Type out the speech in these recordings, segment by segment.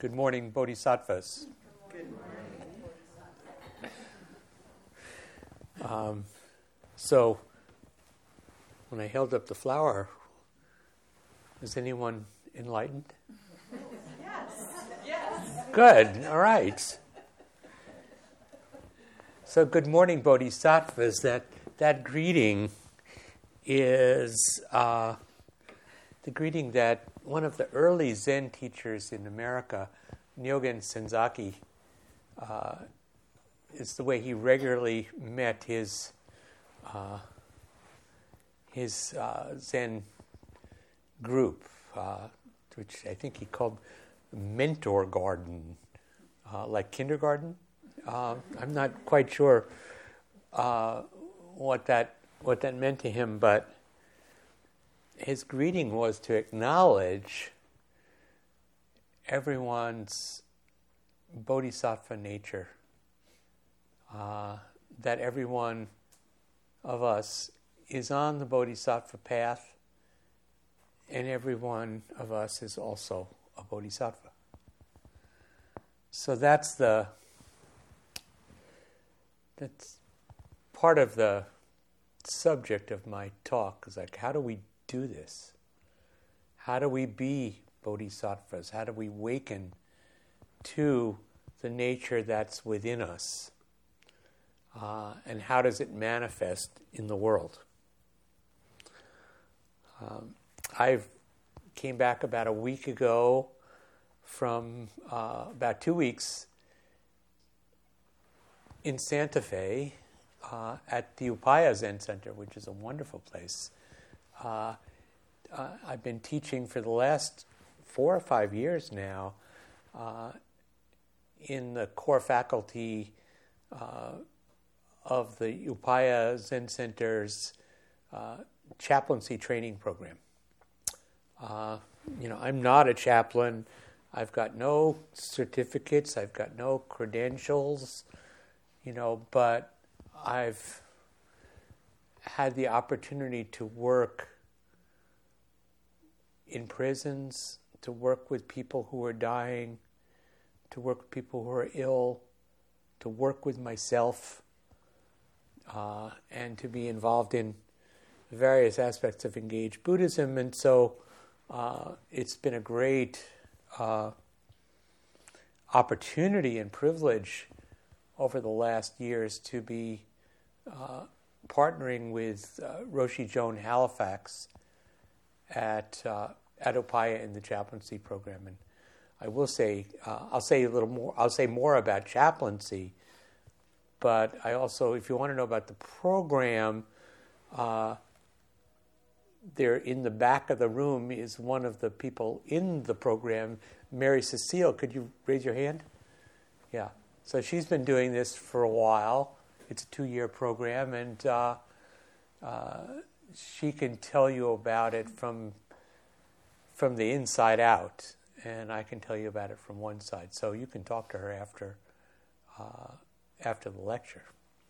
Good morning, Bodhisattvas. Good morning. So, when I held up the flower, was anyone enlightened? Yes. Good. All right. So, good morning, Bodhisattvas. That greeting is the greeting that one of the early Zen teachers in America, Nyogen Senzaki, is the way he regularly met his Zen group, which I think he called mentor garden, like kindergarten. I'm not quite sure what that meant to him, but his greeting was to acknowledge everyone's bodhisattva nature, that every one of us is on the bodhisattva path, and every one of us is also a bodhisattva. So that's part of the subject of my talk, is like, how do we do this? How do we be bodhisattvas? How do we awaken to the nature that's within us? And how does it manifest in the world? I came back about a week ago from about 2 weeks in Santa Fe at the Upaya Zen Center, which is a wonderful place. I've been teaching for the last 4 or 5 years now in the core faculty of the Upaya Zen Center's chaplaincy training program. I'm not a chaplain. I've got no certificates. I've got no credentials, but I've had the opportunity to work in prisons, to work with people who are dying, to work with people who are ill, to work with myself, and to be involved in various aspects of engaged Buddhism. And so it's been a great opportunity and privilege over the last years to be partnering with Roshi Joan Halifax at Upaya in the chaplaincy program. And I will say, I'll say more about chaplaincy, but I also, if you want to know about the program, there in the back of the room is one of the people in the program, Mary Cecile. Could you raise your hand? Yeah. So she's been doing this for a while. It's a 2-year program, and she can tell you about it from the inside out, and I can tell you about it from one side. So you can talk to her after the lecture.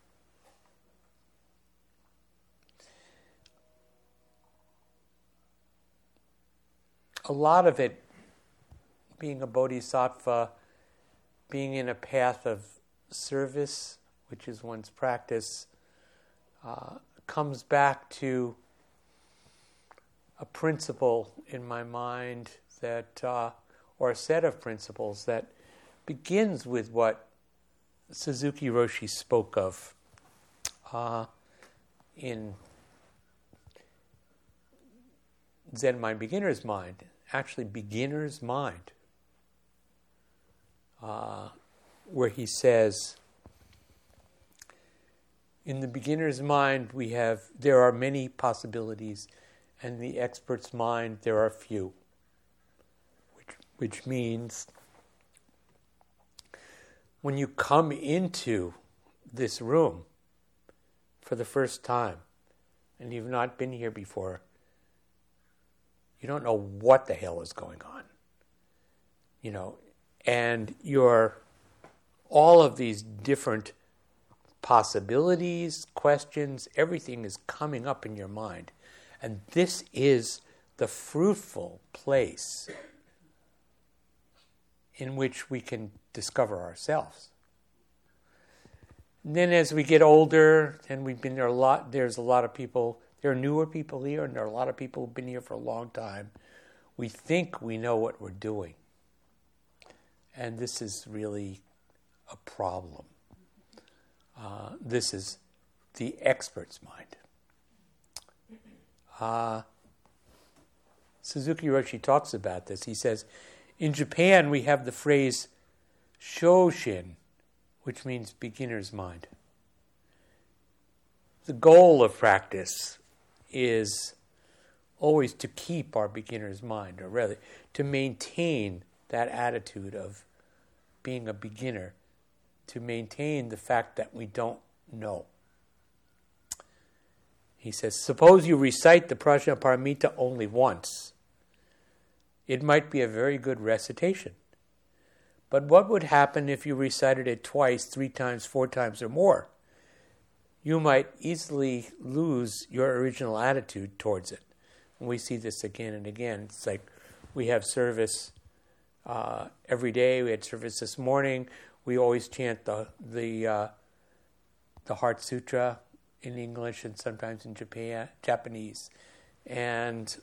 A lot of it, being a bodhisattva, being in a path of service, which is one's practice, comes back to a principle in my mind that, or a set of principles that begins with what Suzuki Roshi spoke of in Zen Mind, Beginner's Mind. Actually, Beginner's Mind, where he says, in the beginner's mind, there are many possibilities, and in the expert's mind, there are few. Which means, when you come into this room for the first time, and you've not been here before, you don't know what the hell is going on. And all of these different possibilities, questions, everything is coming up in your mind. And this is the fruitful place in which we can discover ourselves. And then as we get older, and we've been there a lot, there's a lot of people, there are newer people here, and there are a lot of people who've been here for a long time. We think we know what we're doing. And this is really a problem. This is the expert's mind. Suzuki Roshi talks about this. He says, in Japan we have the phrase shoshin, which means beginner's mind. The goal of practice is always to keep our beginner's mind, or rather, to maintain that attitude of being a beginner, to maintain the fact that we don't know. He says, suppose you recite the Prajnaparamita only once. It might be a very good recitation. But what would happen if you recited it twice, 3 times, 4 times, or more? You might easily lose your original attitude towards it. And we see this again and again. It's like we have service every day. We had service this morning. We always chant the Heart Sutra in English and sometimes in Japanese. And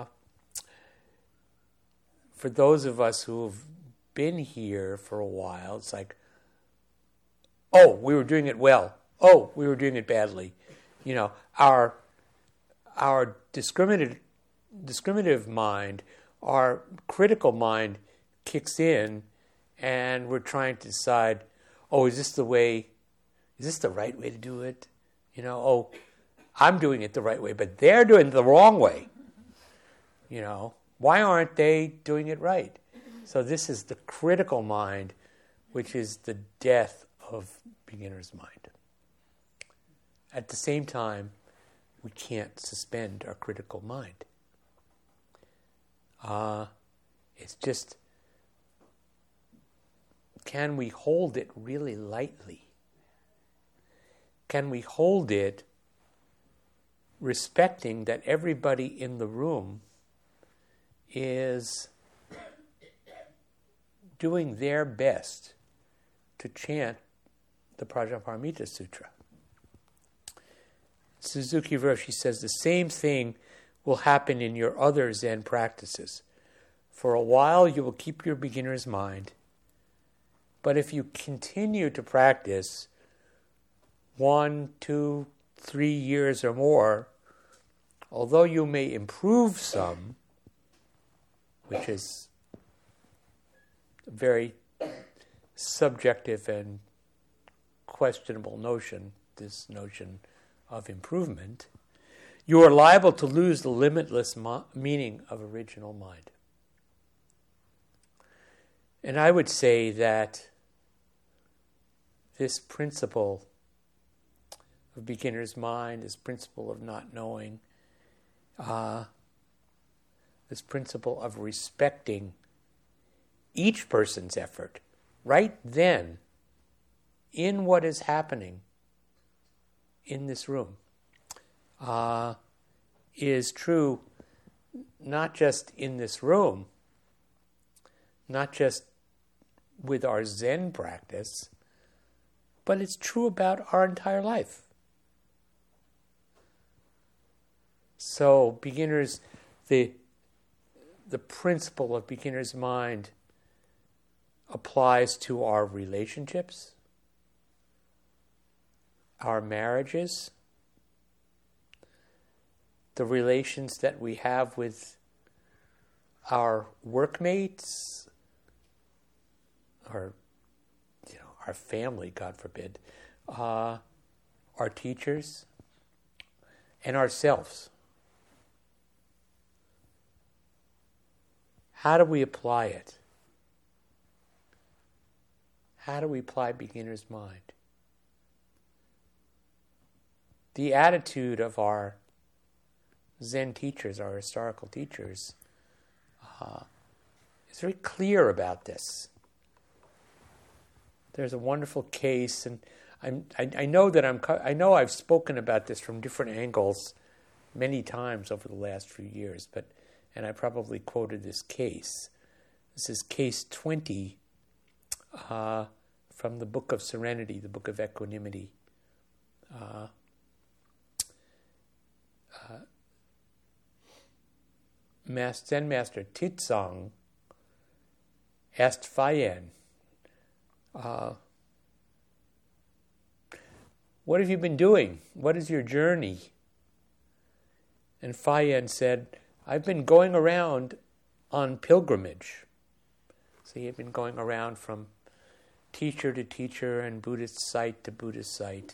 for those of us who have been here for a while, it's like, oh, we were doing it well. Oh, we were doing it badly. You know, our discriminative mind, our critical mind kicks in, and we're trying to decide, oh, is this the right way to do it? You know, oh, I'm doing it the right way, but they're doing it the wrong way. You know, why aren't they doing it right? So this is the critical mind, which is the death of beginner's mind. At the same time, we can't suspend our critical mind. It's just, can we hold it really lightly? Can we hold it respecting that everybody in the room is doing their best to chant the Prajnaparamita Sutra? Suzuki Roshi says the same thing will happen in your other Zen practices. For a while you will keep your beginner's mind, but if you continue to practice 1, 2, 3 years or more, although you may improve some, which is a very subjective and questionable notion, this notion of improvement, you are liable to lose the limitless meaning of original mind. And I would say that this principle of beginner's mind, this principle of not knowing, this principle of respecting each person's effort right then in what is happening in this room is true not just in this room, not just with our Zen practice, but it's true about our entire life. So beginners, the principle of beginner's mind applies to our relationships, our marriages, the relations that we have with our workmates, our family, God forbid, our teachers, and ourselves. How do we apply it? How do we apply beginner's mind? The attitude of our Zen teachers, our historical teachers, is very clear about this. There's a wonderful case, and I know I've spoken about this from different angles many times over the last few years, and I probably quoted this case. This is case 20 from the Book of Serenity, the Book of Equanimity. Zen Master Titsang asked Fayen, what have you been doing? What is your journey? And Fayen said, I've been going around on pilgrimage. So he had been going around from teacher to teacher and Buddhist site to Buddhist site.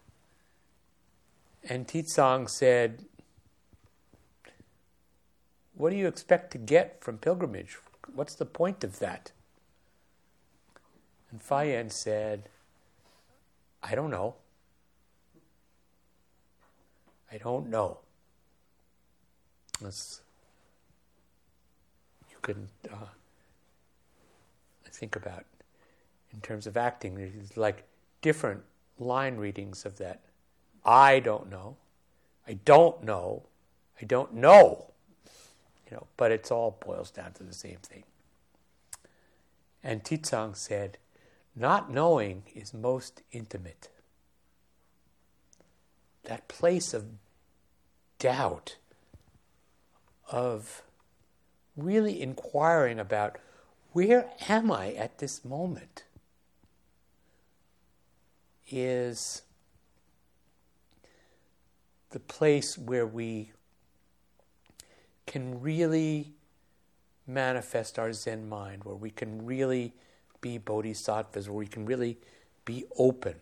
And Titsang said, what do you expect to get from pilgrimage? What's the point of that? And Fayen said, I don't know. I don't know. You can think about in terms of acting. There's like different line readings of that. I don't know. I don't know. I don't know. But it all boils down to the same thing. And Titsang said, not knowing is most intimate. That place of doubt, of really inquiring about where am I at this moment, is the place where we can really manifest our Zen mind, where we can really be bodhisattvas, where we can really be open.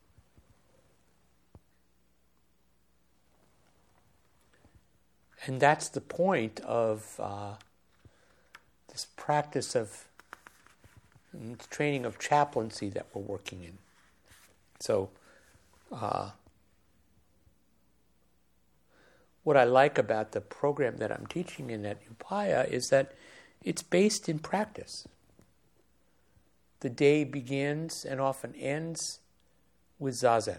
And that's the point of this practice of training of chaplaincy that we're working in. So, what I like about the program that I'm teaching in at Upaya is that it's based in practice. The day begins and often ends with Zazen.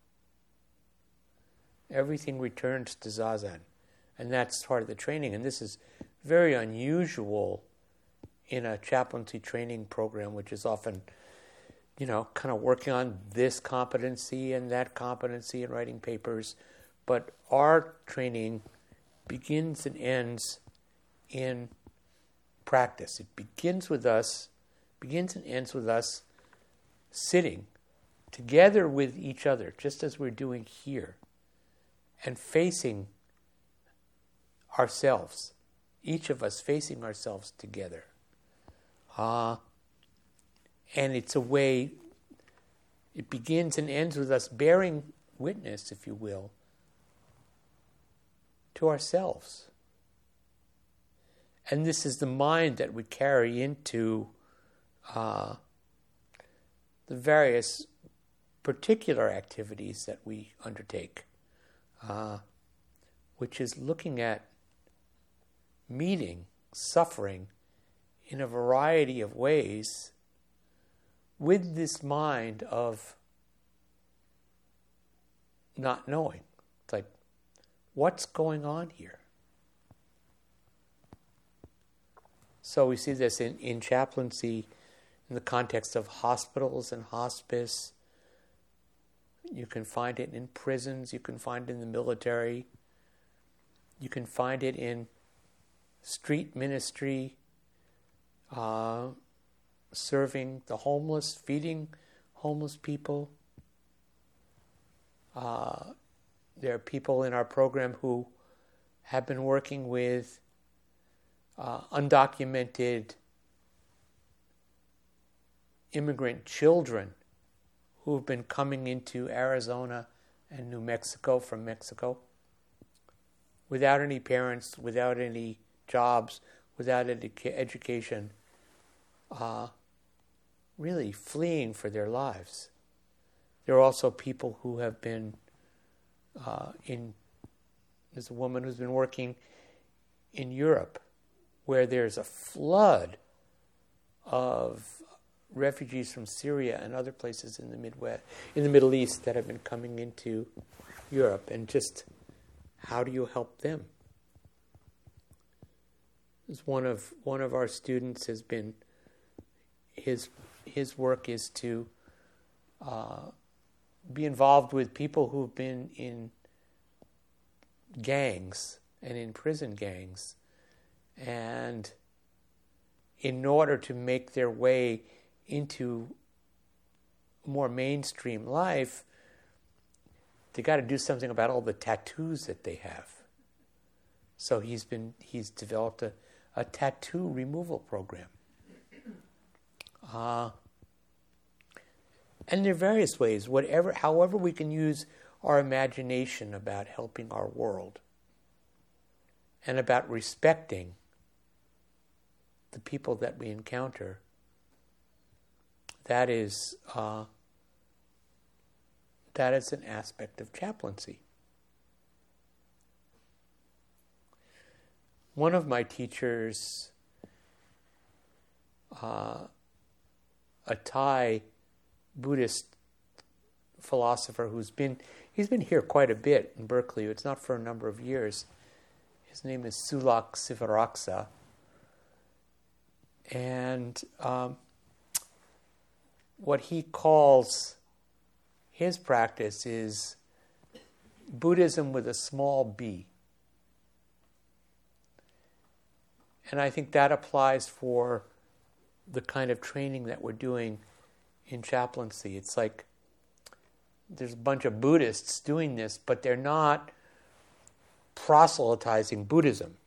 Everything returns to Zazen. And that's part of the training. And this is very unusual in a chaplaincy training program, which is often, kind of working on this competency and that competency and writing papers. But our training begins and ends in practice. It begins and ends with us sitting together with each other, just as we're doing here, and facing ourselves, each of us facing ourselves together. And it's a way, it begins and ends with us bearing witness, if you will, to ourselves. And this is the mind that we carry into the various particular activities that we undertake, which is looking at meeting suffering in a variety of ways with this mind of not knowing. It's like, what's going on here? So we see this in chaplaincy in the context of hospitals and hospice. You can find it in prisons. You can find it in the military. You can find it in street ministry, serving the homeless, feeding homeless people. There are people in our program who have been working with undocumented immigrant children who have been coming into Arizona and New Mexico from Mexico without any parents, without any jobs, without education, really fleeing for their lives. There are also people who have been there's a woman who's been working in Europe where there's a flood of refugees from Syria and other places in the Middle East that have been coming into Europe, and just how do you help them? One of our students has been, his his work is to be involved with people who've been in gangs and in prison gangs, and in order to make their way into more mainstream life, they got to do something about all the tattoos that they have. So he's developed a tattoo removal program. And there are various ways, however we can use our imagination about helping our world and about respecting the people that we encounter. That is an aspect of chaplaincy. One of my teachers, a Thai Buddhist philosopher he's been here quite a bit in Berkeley. It's not for a number of years. His name is Sulak Sivaraksa. And what he calls his practice is Buddhism with a small b. And I think that applies for the kind of training that we're doing in chaplaincy. It's like there's a bunch of Buddhists doing this, but they're not proselytizing Buddhism.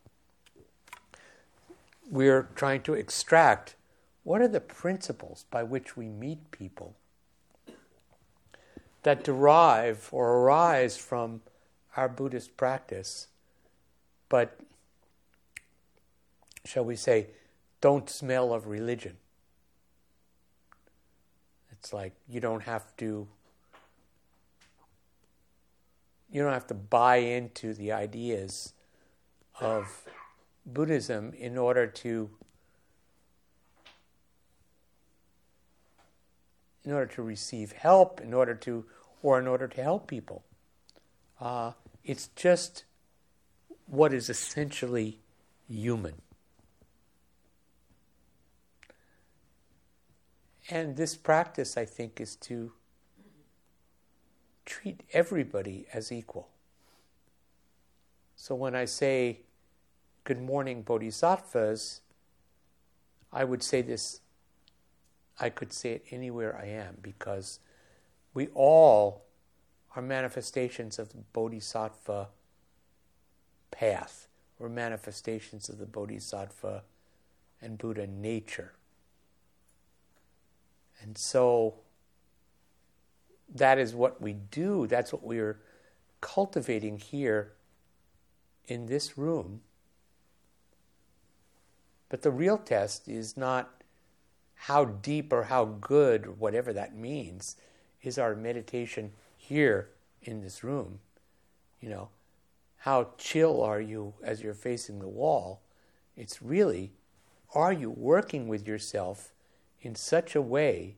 We're trying to extract what are the principles by which we meet people that derive or arise from our Buddhist practice, but, shall we say, don't smell of religion. It's like you don't have to buy into the ideas of Buddhism in order to receive help, in order to help people. It's just what is essentially human. And this practice, I think, is to treat everybody as equal. So when I say, "Good morning, Bodhisattvas," I would say this, I could say it anywhere I am, because we all are manifestations of the Bodhisattva path. We're manifestations of the Bodhisattva and Buddha nature. And so that is what we do. That's what we're cultivating here in this room. But the real test is not how deep or how good, or whatever that means, is our meditation here in this room. How chill are you as you're facing the wall? It's really, are you working with yourself in such a way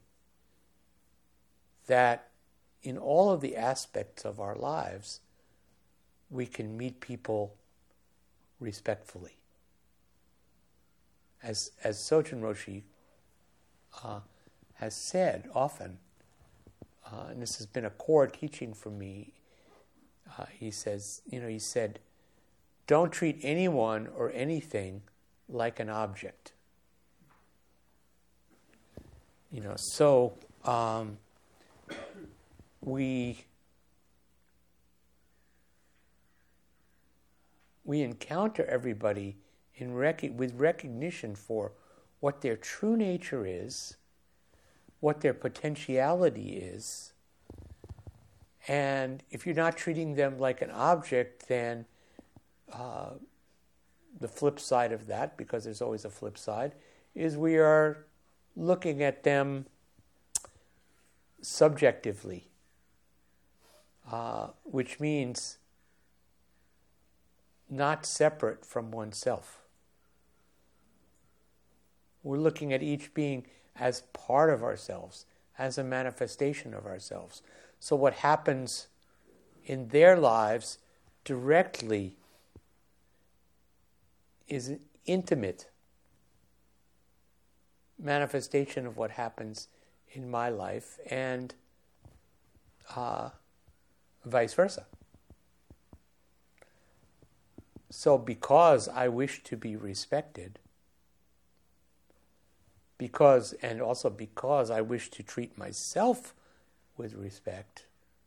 that in all of the aspects of our lives, we can meet people respectfully? As Sojun Roshi has said often, and this has been a core teaching for me, he said, don't treat anyone or anything like an object. So we encounter everybody with recognition for what their true nature is, what their potentiality is. And if you're not treating them like an object, then the flip side of that, because there's always a flip side, is we are looking at them subjectively, which means not separate from oneself. We're looking at each being as part of ourselves, as a manifestation of ourselves. So what happens in their lives directly is intimate manifestation of what happens in my life, and vice versa. So because I wish to be respected, and also because I wish to treat myself with respect,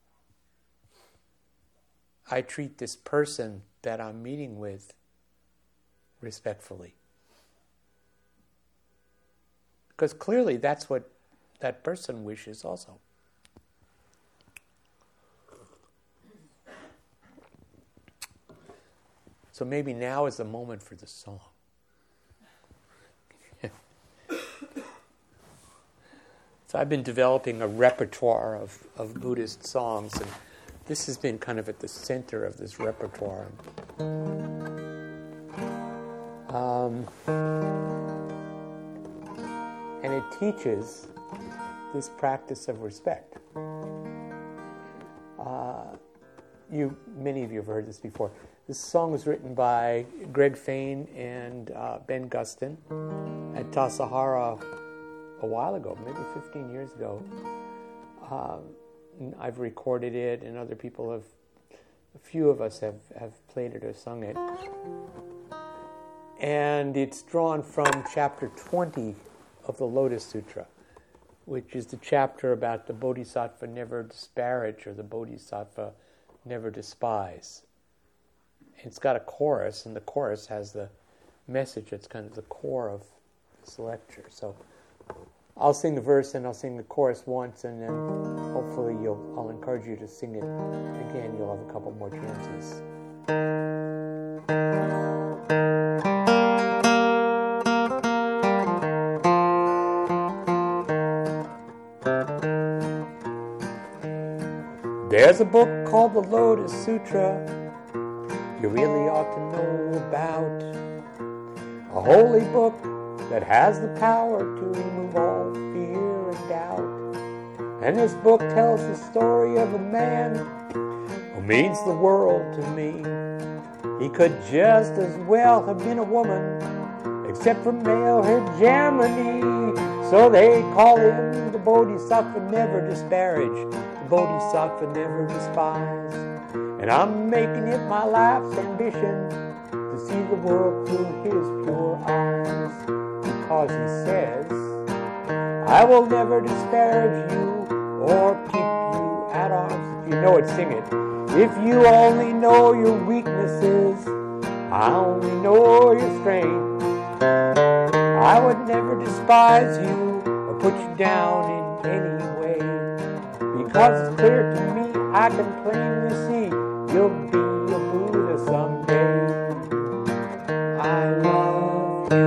I treat this person that I'm meeting with respectfully. Because clearly that's what that person wishes also. So maybe now is the moment for the song. So I've been developing a repertoire of Buddhist songs, and this has been kind of at the center of this repertoire. And it teaches this practice of respect. Many of you have heard this before. This song was written by Greg Fain and Ben Gustin at Tassajara a while ago, maybe 15 years ago. I've recorded it, and other people a few of us have played it or sung it. And it's drawn from chapter 20 of the Lotus Sutra, which is the chapter about the Bodhisattva never disparage, or the Bodhisattva never despise. It's got a chorus, and the chorus has the message that's kind of the core of this lecture. So I'll sing the verse and I'll sing the chorus once, and then hopefully I'll encourage you to sing it again. You'll have a couple more chances. There's a book called the Lotus Sutra you really ought to know about. A holy book that has the power to remove all fear and doubt. And this book tells the story of a man who means the world to me. He could just as well have been a woman, except for male hegemony. So they call him the Bodhisattva never disparage, the Bodhisattva never despise. And I'm making it my life's ambition to see the world through his pure eyes. Because he says, I will never disparage you or keep you at arms. If you know it, sing it. If you only know your weaknesses, I only know your strength. I would never despise you or put you down in any way. Because it's clear to me, I can plainly see you'll be a Buddha someday. I love you.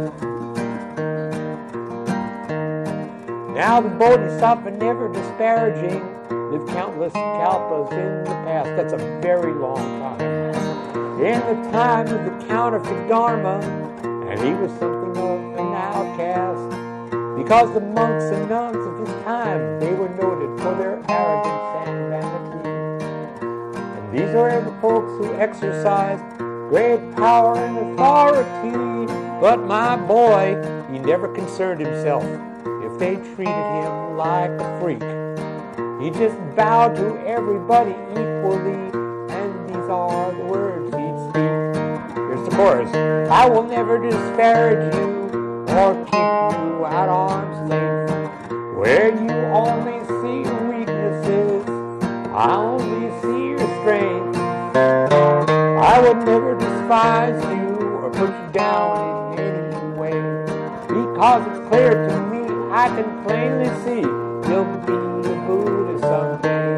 Now the Bodhisattva never disparaging lived countless kalpas in the past. That's a very long time. In the time of the counterfeit Dharma, and he was something of an outcast. Because the monks and nuns of his time, they were noted for their arrogance and vanity. These are the folks who exercise great power and authority. But my boy, he never concerned himself if they treated him like a freak. He just bowed to everybody equally, and these are the words he'd speak. Here's the chorus. I will never disparage you or keep you at arm's length. Where you only see your weaknesses, I only see your strength. I would never despise you or put you down in any way. Because it's clear to me, I can plainly see you'll be a Buddha someday.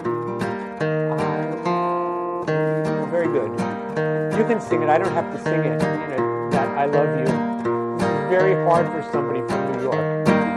Very good. You can sing it. I don't have to sing it. That I love you. It's very hard for somebody from New York.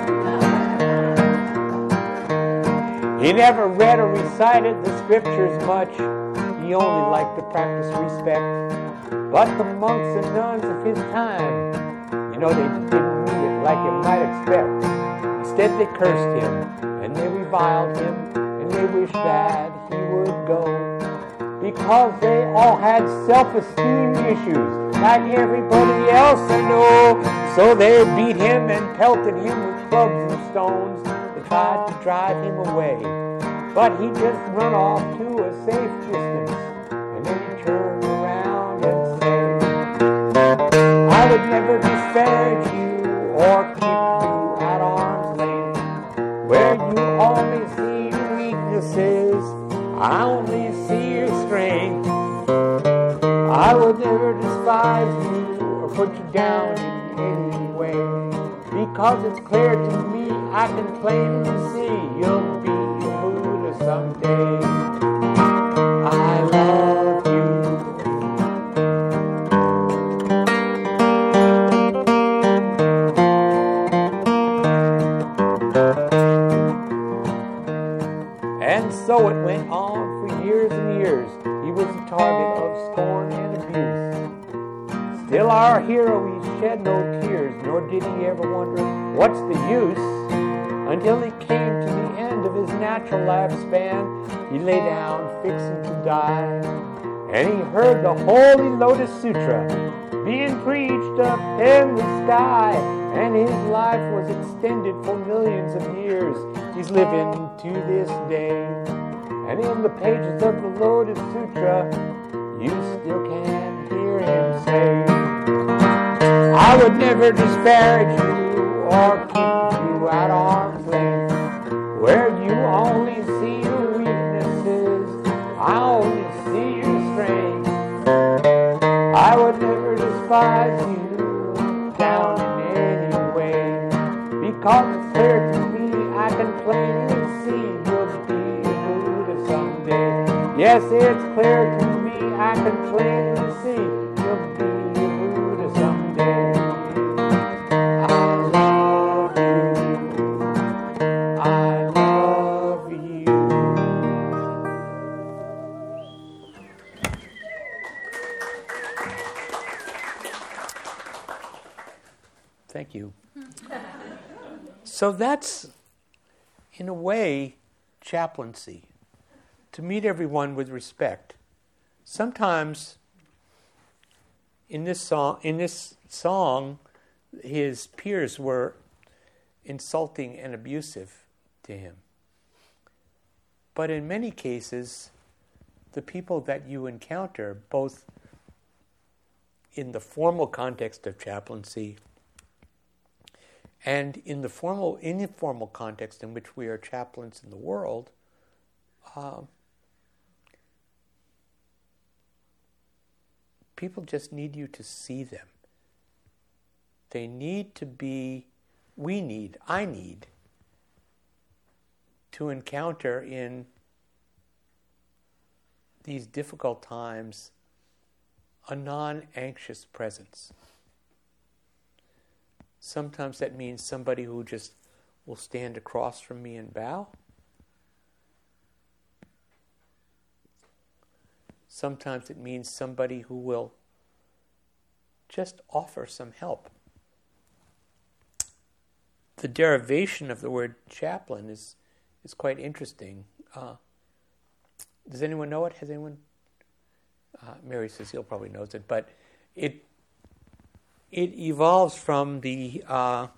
He never read or recited the scriptures much. He only liked to practice respect. But the monks and nuns of his time, they didn't mean it like you might expect. Instead they cursed him, and they reviled him, and they wished that he would go. Because they all had self-esteem issues, like everybody else I know. So they beat him and pelted him with clubs and stones. They tried to drive him away, but he just run off to a safe distance, and then he turned around and said, I would never disparage you or keep you at arm's length, where you only see your weaknesses, I only see your strength. I would never despise you or put you down in any way, because it's clear to me, I can plainly see you'll be a Buddha someday. I love you. And so it went on for years and years. He was the target of scorn and abuse. Still our hero, he shed no tears, nor did he ever wonder, what's the use? Until he came to the end of his natural lifespan, he lay down fixing to die. And he heard the Holy Lotus Sutra being preached up in the sky. And his life was extended for millions of years. He's living to this day. And in the pages of the Lotus Sutra, you still can hear him say, I would never disparage you or keep you at arm's length, where you only see your weaknesses, I only see your strength. I would never despise you down in any way, because it's clear to me, I can plainly see you'll be a Buddha someday. Yes, it's clear to me, I can plainly see you'll be a Buddha someday. I love you. I love you. Thank you. So that's, in a way, chaplaincy. To meet everyone with respect. Sometimes in this song, his peers were insulting and abusive to him. But in many cases, the people that you encounter, both in the formal context of chaplaincy and in the informal context in which we are chaplains in the world, people just need you to see them. They need to be, I need to encounter in these difficult times a non-anxious presence. Sometimes that means somebody who just will stand across from me and bow. Sometimes it means somebody who will just offer some help. The derivation of the word chaplain is quite interesting. Does anyone know it? Has anyone? Mary Cecile probably knows it, but it evolves from the a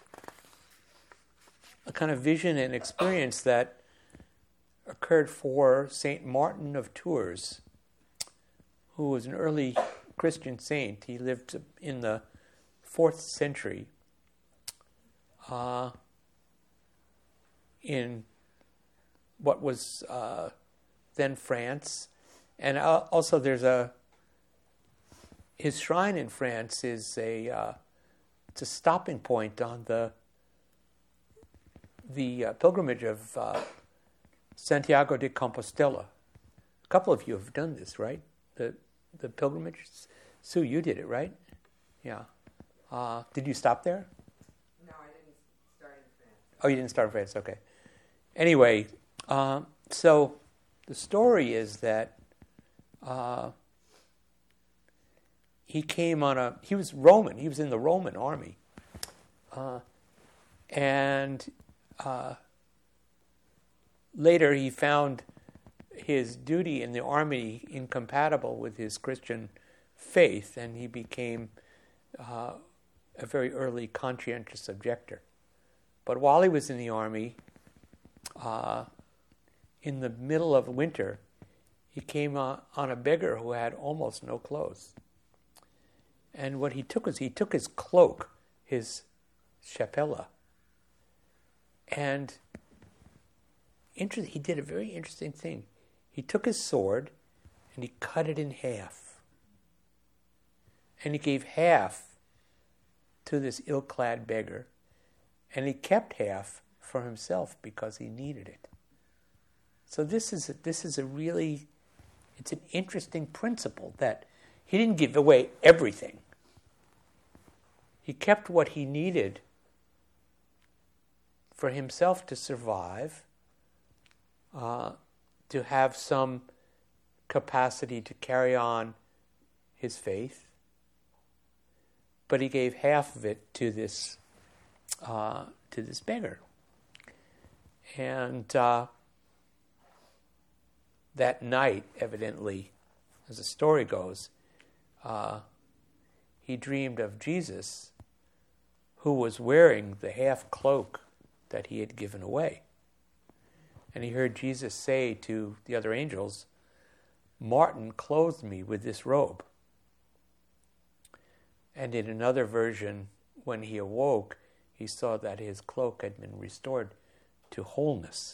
kind of vision and experience that occurred for Saint Martin of Tours, who was an early Christian saint. He lived in the 4th century in what was then France. And also there's his shrine in France is it's a stopping point on the pilgrimage of Santiago de Compostela. A couple of you have done this, right? The pilgrimage. Sue, you did it, right? Yeah. Did you stop there? No, I didn't start in France. Oh, you didn't start in France. Okay. Anyway, so the story is that he was Roman. He was in the Roman army. And later he found his duty in the army incompatible with his Christian faith, and he became a very early conscientious objector. But while he was in the army, in the middle of winter, he came on a beggar who had almost no clothes. And what he took was, he took his cloak, his chapella, and he did a very interesting thing. He took his sword and he cut it in half. And he gave half to this ill-clad beggar, and he kept half for himself because he needed it. So this is a really, it's an interesting principle that he didn't give away everything. He kept what he needed for himself to survive, to have some capacity to carry on his faith, but he gave half of it to this beggar. And that night, evidently, as the story goes, he dreamed of Jesus, who was wearing the half cloak that he had given away. And he heard Jesus say to the other angels, "Martin clothed me with this robe." And in another version, when he awoke, he saw that his cloak had been restored to wholeness.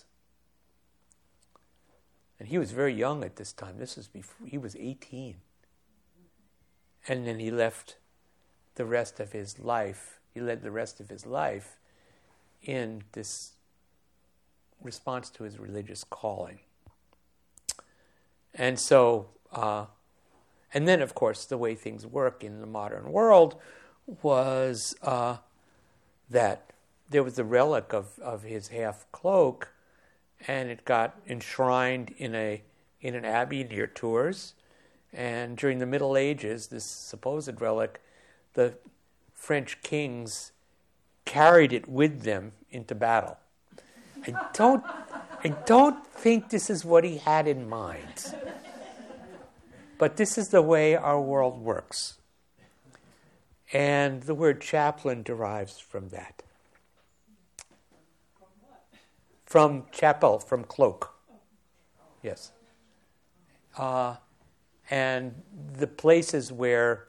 And he was very young at this time. This was before he was 18. And then he left the rest of his life. He led the rest of his life in this response to his religious calling. And so, and then, of course, the way things work in the modern world was that there was a relic of his half cloak, and it got enshrined in an abbey near Tours. And during the Middle Ages, this supposed relic, the French kings carried it with them into battle. I don't think this is what he had in mind. But this is the way our world works. And the word chaplain derives from that. From chapel, from cloak. Yes. And the places where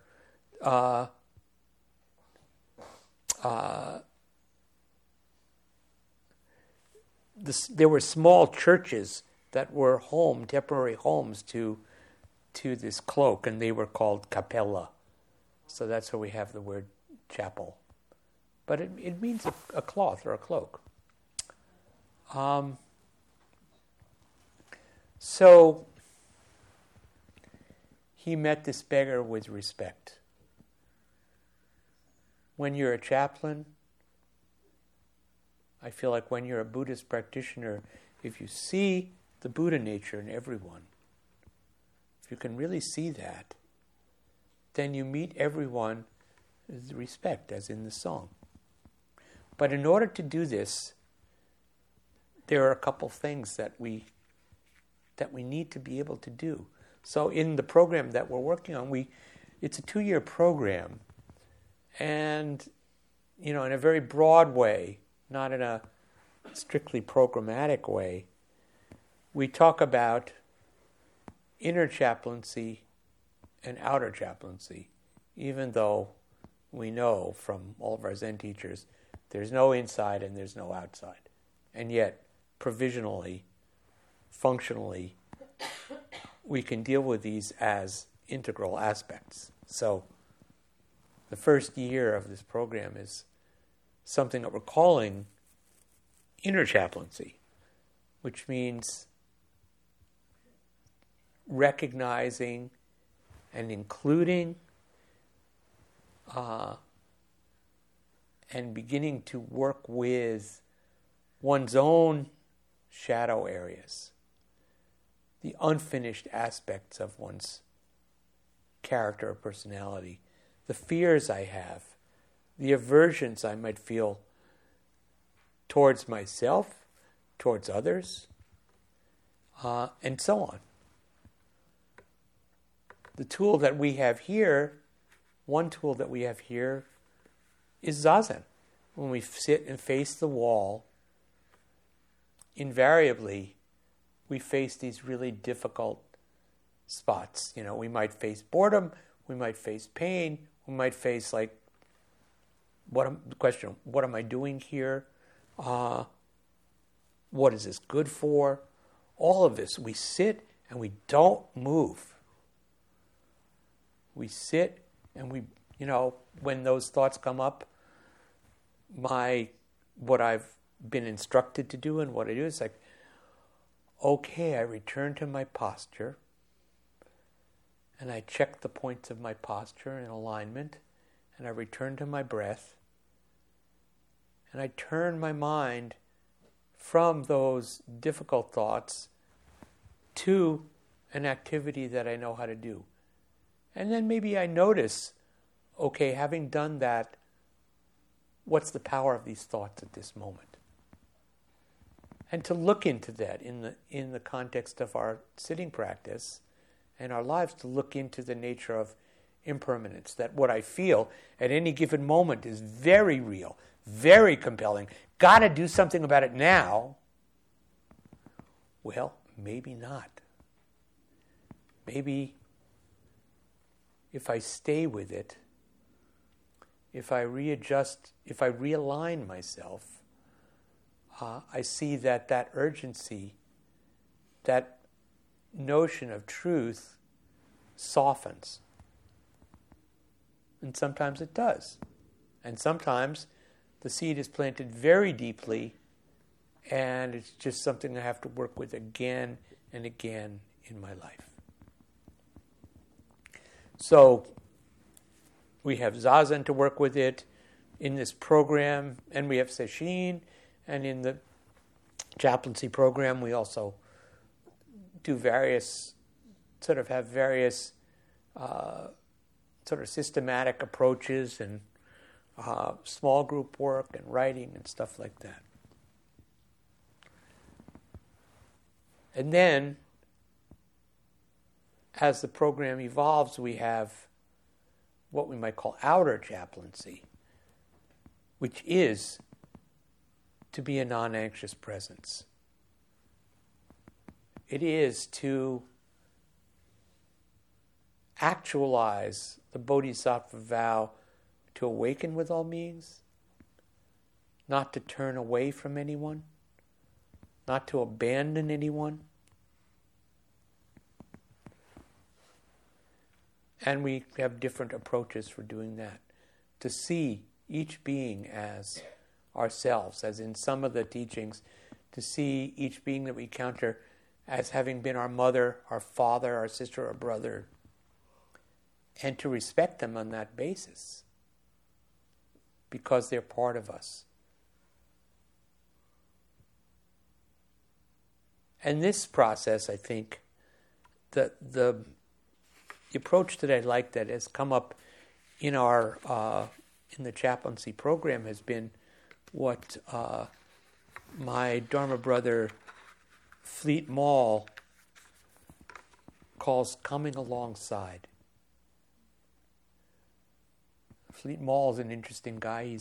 there were small churches that were temporary homes to this cloak, and they were called capella. So that's where we have the word chapel. But it means a cloth or a cloak. So he met this beggar with respect. When you're a chaplain, I feel like when you're a Buddhist practitioner, if you see the Buddha nature in everyone, if you can really see that, then you meet everyone with respect, as in the song. But in order to do this, there are a couple things that we need to be able to do. So in the program that we're working on, it's a 2-year program, and in a very broad way, not in a strictly programmatic way, we talk about inner chaplaincy and outer chaplaincy, even though we know from all of our Zen teachers there's no inside and there's no outside. And yet, provisionally, functionally, we can deal with these as integral aspects. So the first year of this program is something that we're calling inner chaplaincy, which means recognizing and including and beginning to work with one's own shadow areas, the unfinished aspects of one's character or personality, the fears I have, the aversions I might feel towards myself, towards others, and so on. The tool that we have here, one tool that we have here, is Zazen. When we sit and face the wall, invariably, we face these really difficult spots. We might face boredom, we might face pain, we might face what am I doing here? What is this good for? All of this. We sit and we don't move. We sit and when those thoughts come up, what I've been instructed to do and what I do is okay, I return to my posture and I check the points of my posture in alignment, and I return to my breath, and I turn my mind from those difficult thoughts to an activity that I know how to do. And then maybe I notice, okay, having done that, what's the power of these thoughts at this moment? And to look into that in the context of our sitting practice and our lives, to look into the nature of impermanence, that what I feel at any given moment is very real, very compelling. Got to do something about it now. Well, maybe not. Maybe if I stay with it, if I readjust, if I realign myself, I see that urgency, that notion of truth softens. And sometimes it does. And sometimes the seed is planted very deeply, and it's just something I have to work with again and again in my life. So we have Zazen to work with it in this program, and we have Sesshin, and in the chaplaincy program we also do various systematic approaches and small group work and writing and stuff like that. And then, as the program evolves, we have what we might call outer chaplaincy, which is to be a non-anxious presence. It is to actualize the Bodhisattva vow to awaken with all beings, not to turn away from anyone, not to abandon anyone. And we have different approaches for doing that. To see each being as ourselves, as in some of the teachings, to see each being that we encounter as having been our mother, our father, our sister, our brother, and to respect them on that basis, because they're part of us. And this process, I think, the approach that I like that has come up in our in the chaplaincy program has been what my Dharma brother Fleet Mall calls coming alongside. Fleet Mall is an interesting guy.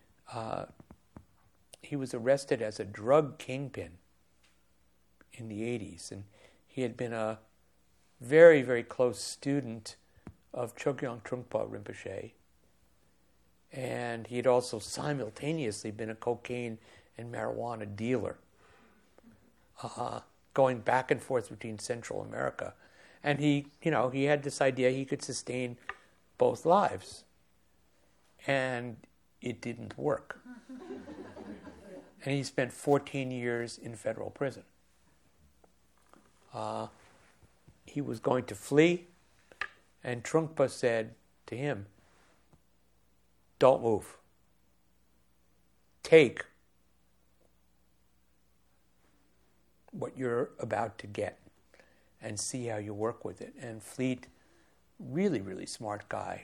He was arrested as a drug kingpin in the 80s, and he had been a very, very close student of Chogyam Trungpa Rinpoche, and he had also simultaneously been a cocaine and marijuana dealer, going back and forth between Central America. And he had this idea he could sustain both lives. And it didn't work. And he spent 14 years in federal prison. He was going to flee, and Trungpa said to him, "Don't move. Take what you're about to get and see how you work with it." And Fleet, really, really smart guy,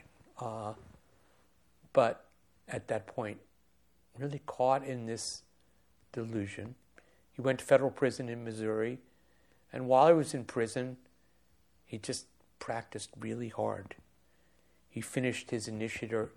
but at that point, really caught in this delusion. He went to federal prison in Missouri, and while he was in prison, he just practiced really hard. He finished his initial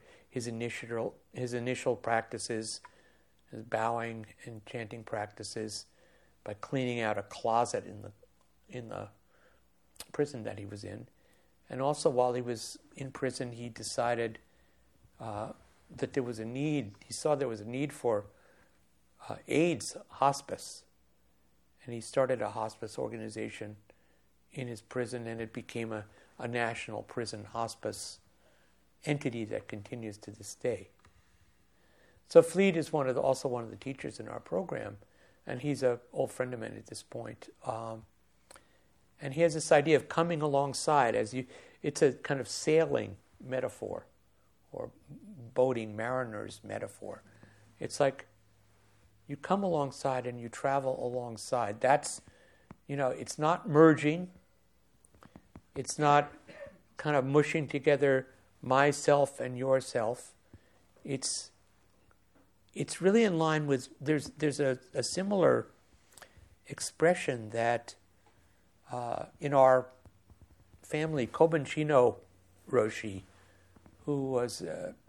practices, his bowing and chanting practices, by cleaning out a closet in the prison that he was in. And also while he was in prison, he decided that there was a need. He saw there was a need for AIDS hospice. And he started a hospice organization in his prison, and it became a national prison hospice entity that continues to this day. So Fleet is also one of the teachers in our program, and he's an old friend of mine at this point. And he has this idea of coming alongside it's a kind of sailing metaphor, or boating mariners metaphor. It's like you come alongside and you travel alongside. That's, it's not merging. It's not kind of mushing together myself and yourself. It's really in line with, there's a similar expression that in our family, Kobanshino Roshi, who was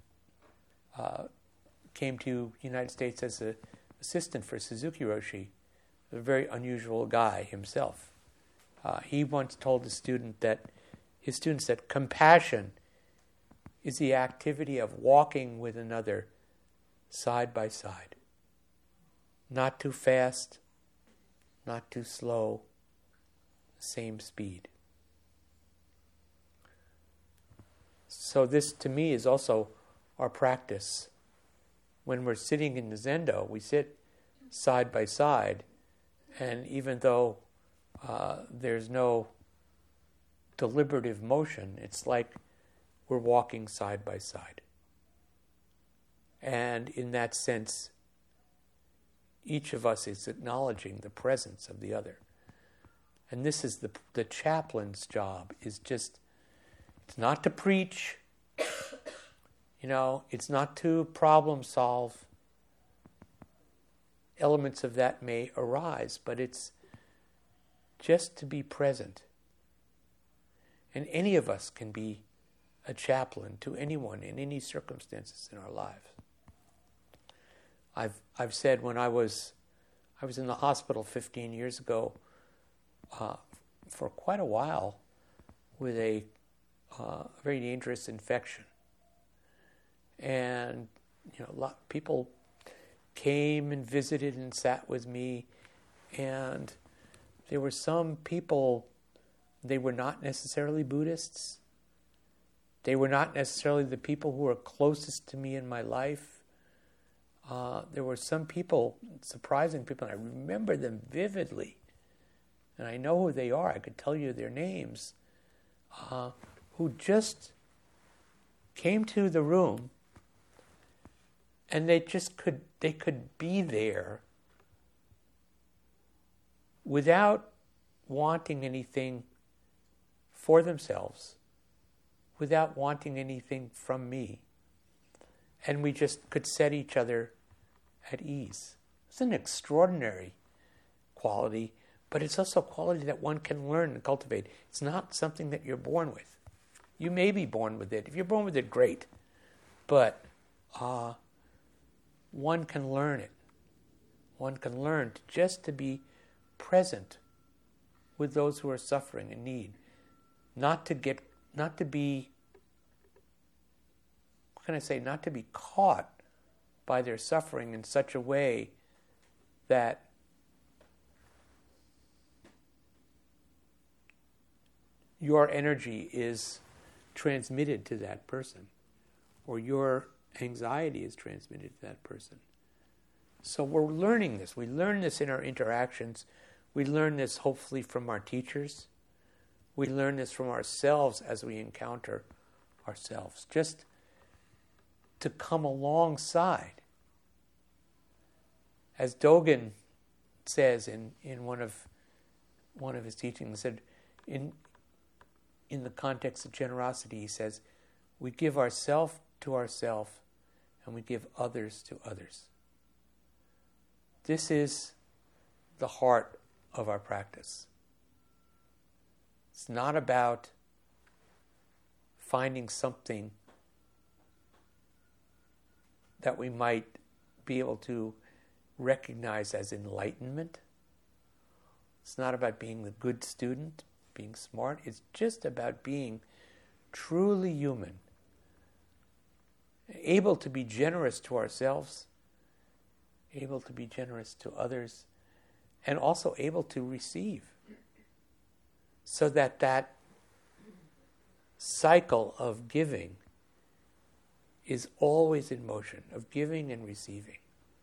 came to the United States as an assistant for Suzuki Roshi, a very unusual guy himself. He once told his students that compassion is the activity of walking with another side by side. Not too fast, not too slow, same speed. So this, to me, is also our practice. When we're sitting in the Zendo, we sit side by side, and even though there's no deliberative motion, it's like we're walking side by side. And in that sense, each of us is acknowledging the presence of the other. And this is the chaplain's job, it's not to preach, it's not to problem solve. Elements of that may arise, but it's just to be present. And any of us can be a chaplain to anyone in any circumstances in our lives. I've said when I was in the hospital 15 years ago for quite a while with a very dangerous infection, and a lot of people came and visited and sat with me, and there were some people, they were not necessarily Buddhists. They were not necessarily the people who were closest to me in my life. There were some people, surprising people, and I remember them vividly, and I know who they are, I could tell you their names, who just came to the room, and they could be there without wanting anything for themselves, without wanting anything from me. And we just could set each other at ease. It's an extraordinary quality, but it's also a quality that one can learn and cultivate. It's not something that you're born with. You may be born with it. If you're born with it, great. But one can learn it. One can learn to be present with those who are suffering and need. Not to be caught by their suffering in such a way that your energy is transmitted to that person, or your anxiety is transmitted to that person. So we're learning this. We learn this in our interactions. We learn this hopefully from our teachers. We learn this from ourselves as we encounter ourselves. Just to come alongside. As Dogen says in one of his teachings, said in the context of generosity, he says, we give ourselves to ourselves and we give others to others. This is the heart of our practice. It's not about finding something that we might be able to recognize as enlightenment. It's not about being the good student, being smart. It's just about being truly human, able to be generous to ourselves, able to be generous to others, and also able to receive. So that cycle of giving is always in motion, of giving and receiving.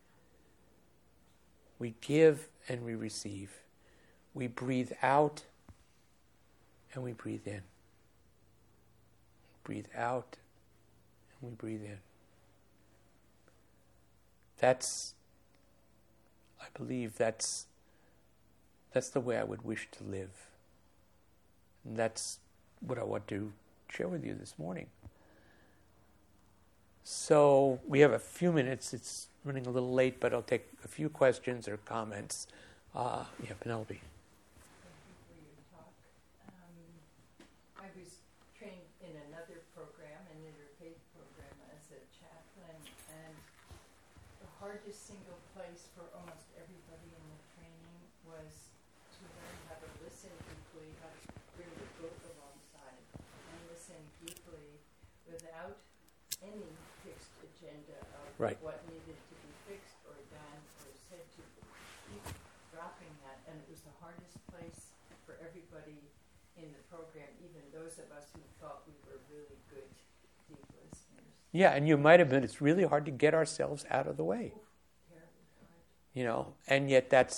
We give and we receive. We breathe out and we breathe in. Breathe out and we breathe in. I believe that's the way I would wish to live. And that's what I want to share with you this morning. So we have a few minutes. It's running a little late, but I'll take a few questions or comments. Penelope. Thank you for your talk. I was trained in another program, an interfaith program, as a chaplain, and the hardest single place for almost everybody in the training was to learn how to listen deeply, how to really go alongside and listen deeply without any fixed agenda of what needed to be fixed or done or said, to keep dropping that. And it was the hardest place for everybody in the program, even those of us who thought we were really good, deep listeners. Yeah, and you might have been. It's really hard to get ourselves out of the way. Terribly hard. And yet I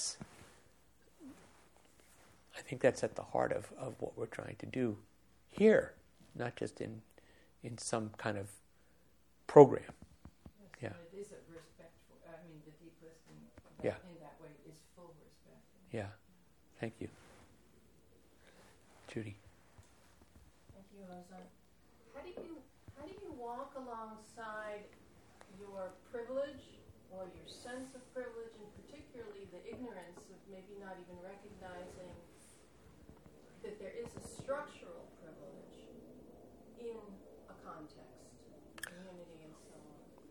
think that's at the heart of what we're trying to do here, not just in some kind of program. Yes, yeah. It is a respectful, the deep listening in that way is full respect. Yeah, thank you. Judy. Thank you, Ozan. How do you walk alongside your privilege or your sense of privilege, and particularly the ignorance of maybe not even recognizing that there is a structural privilege in a context, community, and so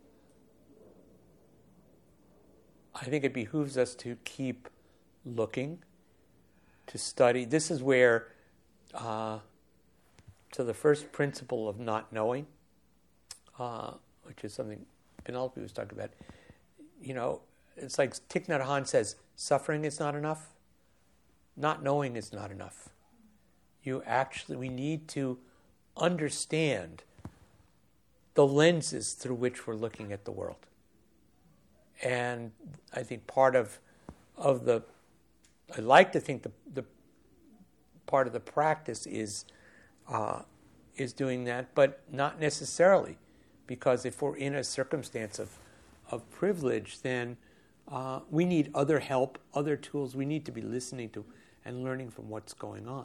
on? I think it behooves us to keep looking, to study. This is where, to the first principle of not knowing, which is something Penelope was talking about. It's like Thich Nhat Hanh says, suffering is not enough. Not knowing is not enough. We need to understand the lenses through which we're looking at the world. And I think part of the, I like to think the part of the practice is doing that, but not necessarily, because if we're in a circumstance of privilege, then we need other help, other tools. We need to be listening to and learning from what's going on.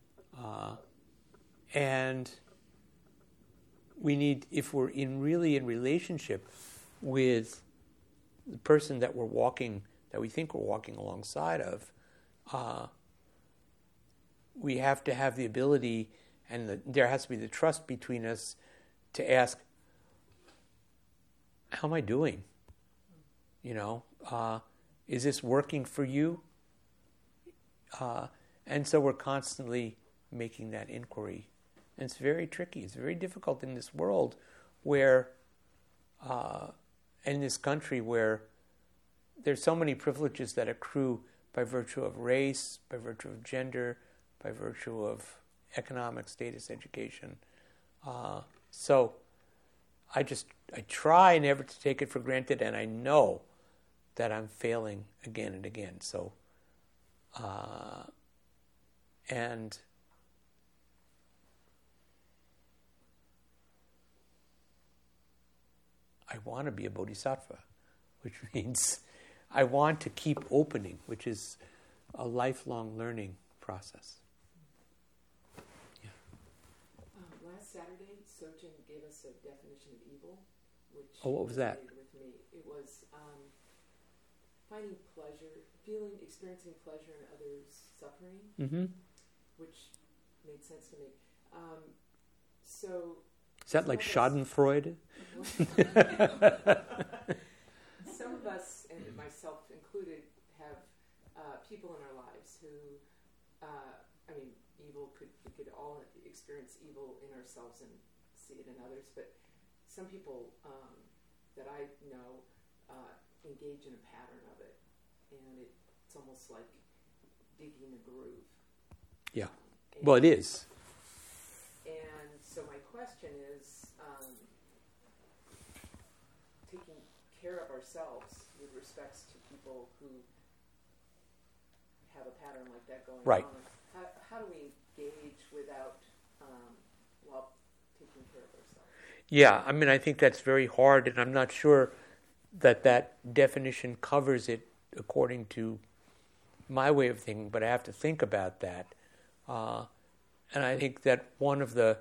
And we need, if we're really in relationship with the person that we think we're walking alongside of, we have to have the ability, and there has to be the trust between us to ask, how am I doing? Is this working for you? And so we're constantly making that inquiry. And it's very tricky. It's very difficult in this world where, in this country where there's so many privileges that accrue by virtue of race, by virtue of gender, by virtue of economic status, education. So I try never to take it for granted, and I know that I'm failing again and again. So, and I want to be a bodhisattva, which means I want to keep opening, which is a lifelong learning process. Yeah. Last Saturday, Sojin gave us a definition of evil, which what was that? With me. It was finding pleasure, experiencing pleasure in others' suffering, Mm-hmm. which made sense to me. So Is that like Schadenfreude? some of us, and myself included, have people in our lives who, evil we could all experience evil in ourselves and see it in others, but some people that I know engage in a pattern of it, and it's almost like digging a groove. Yeah. Well, it is. And so my question is, taking care of ourselves with respects to people who have a pattern like that going Right. on. How do we engage without, while taking care of ourselves? Yeah, I think that's very hard, and I'm not sure that definition covers it according to my way of thinking, but I have to think about that. And I think that one of the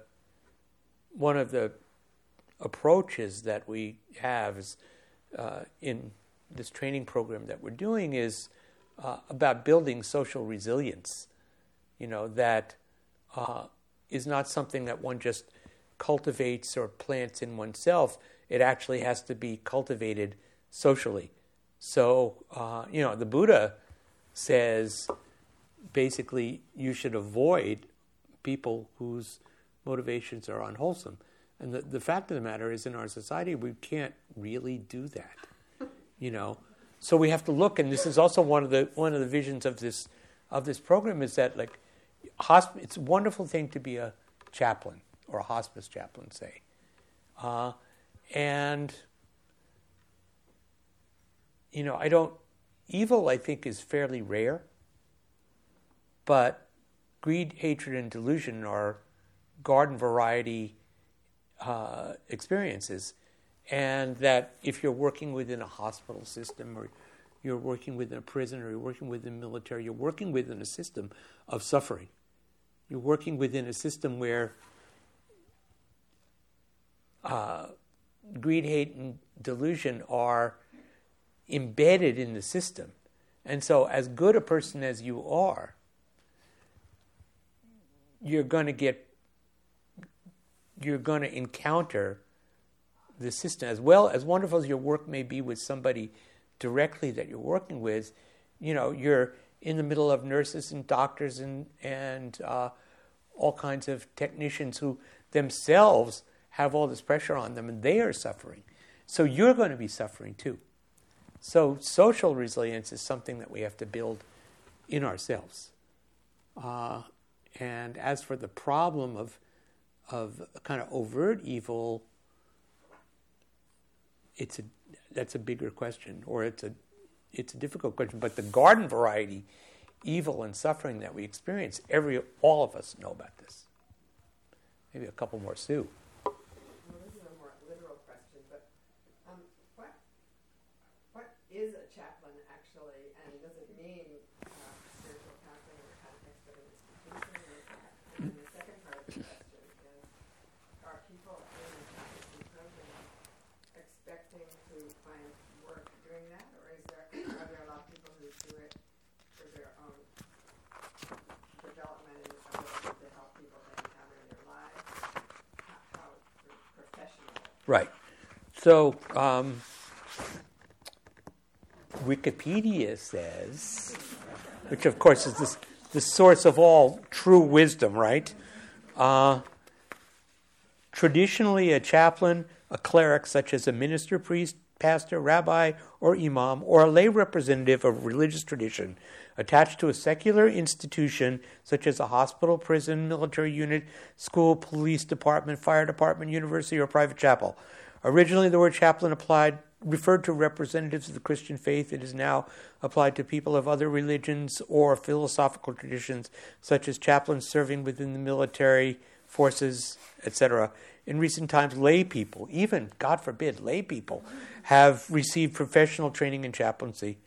approaches that we have is, in this training program that we're doing is about building social resilience. That is not something that one just cultivates or plants in oneself. It actually has to be cultivated socially. So, the Buddha says basically you should avoid people whose motivations are unwholesome. And the fact of the matter is, in our society, we can't really do that. So we have to look, and this is also one of the visions of this program, is that it's a wonderful thing to be a chaplain or a hospice chaplain, say, and evil, I think, is fairly rare, but greed, hatred, and delusion are garden variety experiences, and that if you're working within a hospital system, or you're working within a prison, or you're working within the military, you're working within a system of suffering. You're working within a system where greed, hate, and delusion are embedded in the system. And so as good a person as you are, you're going to encounter the system. As well, as wonderful as your work may be with somebody directly that you're working with, you're in the middle of nurses and doctors and all kinds of technicians who themselves have all this pressure on them, and they are suffering. So you're going to be suffering too. So social resilience is something that we have to build in ourselves. And as for the problem of kind of overt evil, that's a bigger question, or it's a difficult question. But the garden variety evil and suffering that we experience, all of us know about this. Maybe a couple more, Sue. Well, this is a more literal question, but what is a chaplain actually, and does it mean spiritual counseling in the context of an institution? And the second part of the question is, are people in the chaplaincy program expecting to find work doing that, or are there a lot of people who do it for their own development and ability to help people they encounter in their lives? How professional? Right. So Wikipedia says, which of course is the source of all true wisdom, right? Traditionally, a chaplain, a cleric such as a minister, priest, pastor, rabbi, or imam, or a lay representative of religious tradition attached to a secular institution such as a hospital, prison, military unit, school, police department, fire department, university, or private chapel. Originally, the word chaplain referred to representatives of the Christian faith. It is now applied to people of other religions or philosophical traditions, such as chaplains serving within the military forces, etc. In recent times, lay people, even, God forbid, lay people, have received professional training in chaplaincy.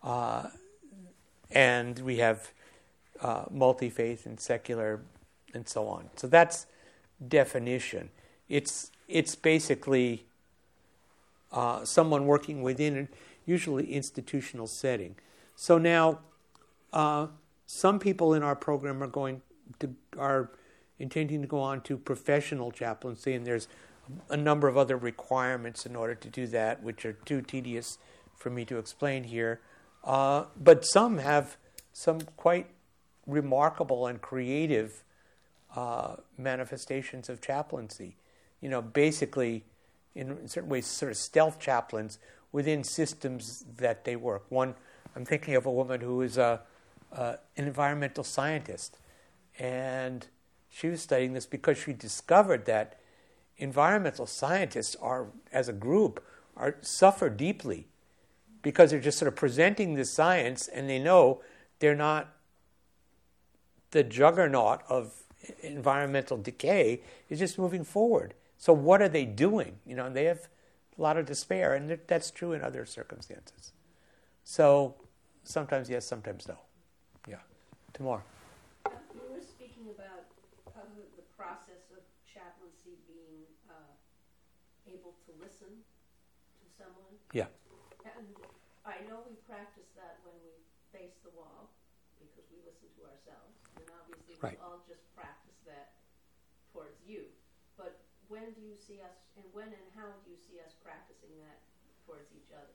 And we have multi-faith and secular and so on. So that's definition. It's basically someone working within an usually institutional setting. So now some people in our program are intending to go on to professional chaplaincy, and there's a number of other requirements in order to do that, which are too tedious for me to explain here. But some have some quite remarkable and creative manifestations of chaplaincy. Basically, in certain ways, sort of stealth chaplains within systems that they work. One, I'm thinking of a woman who is an environmental scientist, and she was studying this because she discovered that environmental scientists are, as a group, suffer deeply because they're just sort of presenting this science, and they know they're not the juggernaut of environmental decay. It's just moving forward. So what are they doing? They have a lot of despair, and that's true in other circumstances. So sometimes yes, sometimes no. Yeah. Tamar. You were speaking about the process of chaplaincy being able to listen to someone. Yeah. And I know we practice that when we face the wall, because we listen to ourselves. And obviously we all just practice that towards you. But when do you see us, and when and how do you see us practicing that towards each other?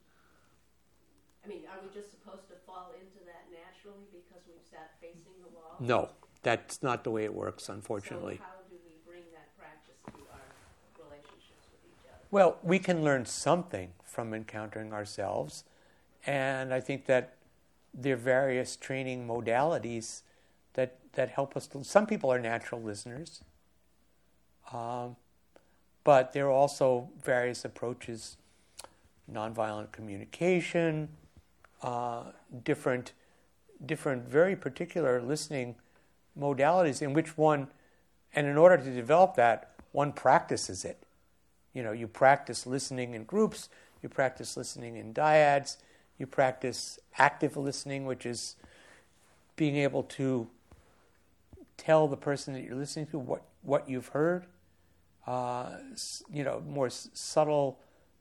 I mean, are we just supposed to fall into that naturally because we've sat facing the wall? No, that's not the way it works, unfortunately. So how do we bring that practice to our relationships with each other? Well, we can learn something from encountering ourselves, and I think that there are various training modalities that help us. Some people are natural listeners, but there are also various approaches, nonviolent communication, different very particular listening modalities in which one, and in order to develop that, one practices it. You practice listening in groups, you practice listening in dyads, you practice active listening, which is being able to tell the person that you're listening to what you've heard. More subtle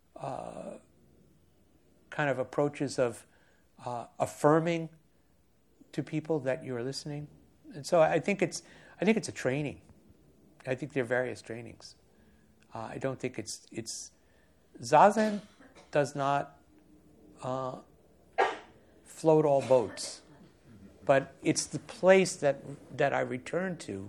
kind of approaches of affirming to people that you're listening. And so I think it's a training. I think there are various trainings. I don't think it's Zazen does not float all boats, but it's the place that I return to,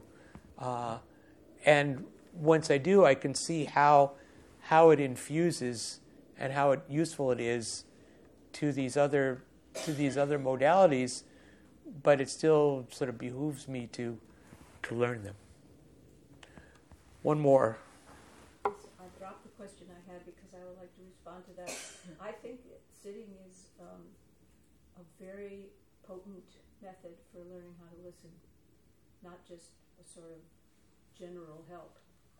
and once I do, I can see how it infuses and how useful it is to these other modalities, but it still sort of behooves me to learn them. One more. I dropped the question I had because I would like to respond to that. I think sitting is a very potent method for learning how to listen, not just a sort of general help.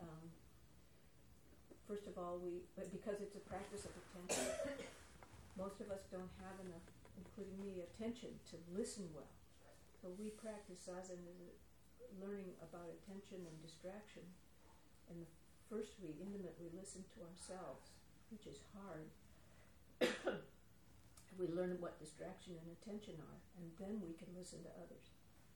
First of all, because it's a practice of attention, most of us don't have enough, including me, attention to listen well. So we practice Zazen as learning about attention and distraction. And first we intimately listen to ourselves, which is hard. We learn what distraction and attention are, and then we can listen to others.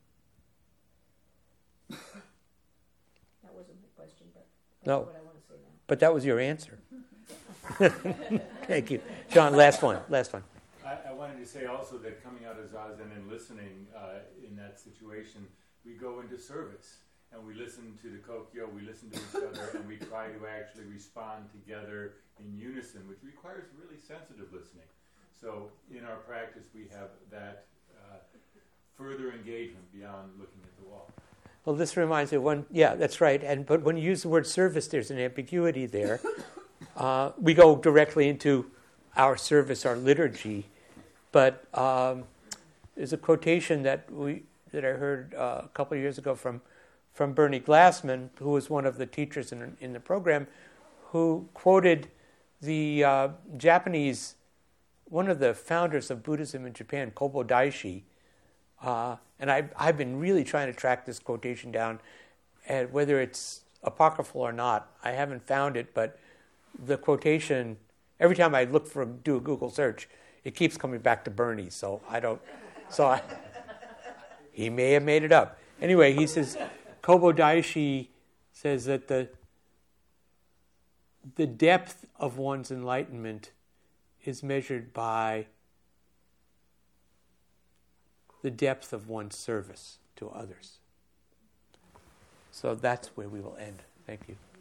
That wasn't my question, but that's what I want to say now. But that was your answer. Thank you. John, last one. I wanted to say also that coming out of Zazen and listening in that situation, we go into service and we listen to the Kokyo, we listen to each other, and we try to actually respond together in unison, which requires really sensitive listening. So in our practice, we have that further engagement beyond looking at the wall. Well, this reminds me of one. Yeah, that's right. But when you use the word service, there's an ambiguity there. We go directly into our service, our liturgy, but there's a quotation that I heard a couple of years ago from Bernie Glassman, who was one of the teachers in the program, who quoted the Japanese, one of the founders of Buddhism in Japan, Kobo Daishi. And I've been really trying to track this quotation down, and whether it's apocryphal or not, I haven't found it, but the quotation, every time I do a Google search, it keeps coming back to Bernie, he may have made it up. Anyway, he says, Kobo Daishi says that the depth of one's enlightenment is measured by the depth of one's service to others. So that's where we will end. Thank you.